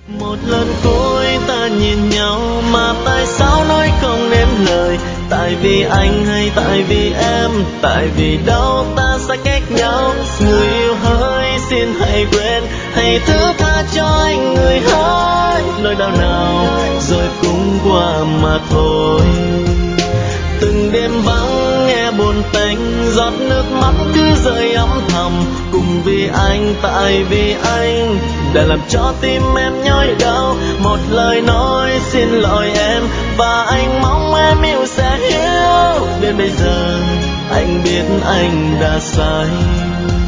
Một lần cuối ta nhìn nhau mà tại sao nói không nên lời? Tại vì anh hay tại vì em? Tại vì đâu ta sẽ cách nhau? Người yêu hỡi xin hãy quên, hãy thứ tha cho anh người hỡi. Nỗi đau nào rồi cũng qua mà thôi. Từng đêm vắng nghe buồn tênh, giọt nước mắt cứ rơi âm thầm. Cùng vì anh, tại vì anh đã làm cho tim em nhói đau. Một lời nói xin lỗi em, và anh mong em yêu sẽ hiểu. Đến bây giờ anh biết anh đã sai.